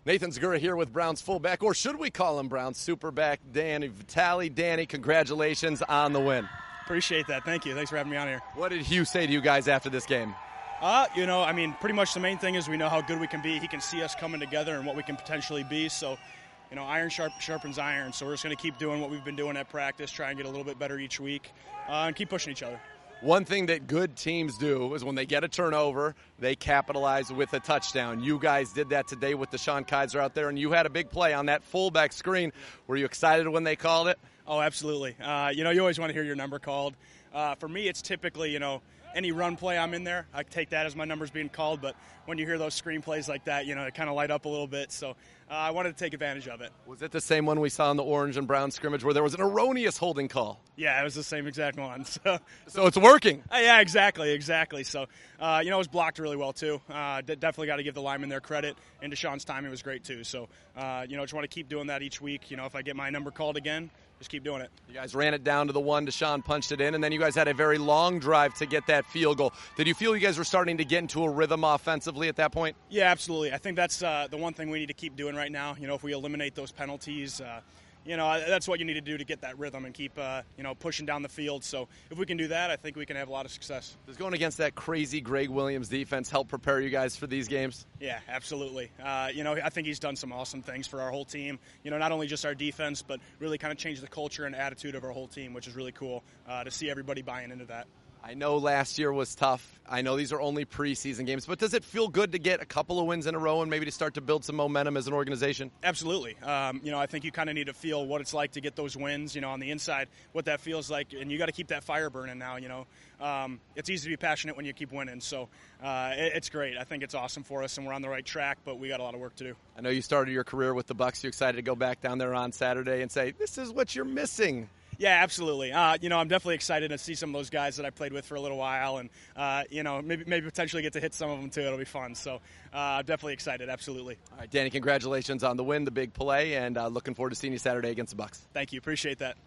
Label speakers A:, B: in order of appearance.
A: Nathan Zegura here with Browns fullback, or should we call him Browns superback, Danny Vitale. Danny, congratulations on the win.
B: Appreciate that. Thank you. Thanks for having me on here.
A: What did Hugh say to you guys after this game?
B: Pretty much the main thing is we know how good we can be. He can see us coming together and what we can potentially be. So, iron sharpens iron. So we're just going to keep doing what we've been doing at practice, try and get a little bit better each week, and keep pushing each other.
A: One thing that good teams do is when they get a turnover, they capitalize with a touchdown. You guys did that today with Deshaun Kaiser out there, and you had a big play on that fullback screen. Were you excited when they called it?
B: Oh, absolutely. You always want to hear your number called. For me, it's typically, any run play I'm in there, I take that as my numbers being called. But when you hear those screen plays like that, it kind of light up a little bit. So I wanted to take advantage of it.
A: Was it the same one we saw in the orange and brown scrimmage where there was an erroneous holding call?
B: Yeah, it was the same exact one.
A: So it's working.
B: Yeah, exactly. So, it was blocked really well, too. Definitely got to give the lineman their credit. And Deshaun's timing was great, too. So, just want to keep doing that each week. If I get my number called again, just keep doing it.
A: You guys ran it down to the one. Deshaun punched it in, and then you guys had a very long drive to get that field goal. Did you feel you guys were starting to get into a rhythm offensively at that point?
B: Yeah, absolutely. I think that's the one thing we need to keep doing right now. If we eliminate those penalties, that's what you need to do to get that rhythm and keep, pushing down the field. So if we can do that, I think we can have a lot of success.
A: Does going against that crazy Greg Williams defense help prepare you guys for these games?
B: Yeah, absolutely. I think he's done some awesome things for our whole team. Not only just our defense, but really kind of changed the culture and attitude of our whole team, which is really cool to see everybody buying into that.
A: I know last year was tough. I know these are only preseason games, but does it feel good to get a couple of wins in a row and maybe to start to build some momentum as an organization?
B: Absolutely. I think you kind of need to feel what it's like to get those wins, on the inside, what that feels like, and you got to keep that fire burning now, It's easy to be passionate when you keep winning, so it's great. I think it's awesome for us, and we're on the right track, but we got a lot of work to do.
A: I know you started your career with the Bucs. You excited to go back down there on Saturday and say, this is what you're missing?
B: Yeah, absolutely. I'm definitely excited to see some of those guys that I played with for a little while, and maybe potentially get to hit some of them too. It'll be fun. So definitely excited. Absolutely.
A: All right, Danny, congratulations on the win, the big play, and looking forward to seeing you Saturday against the Bucs.
B: Thank you. Appreciate that.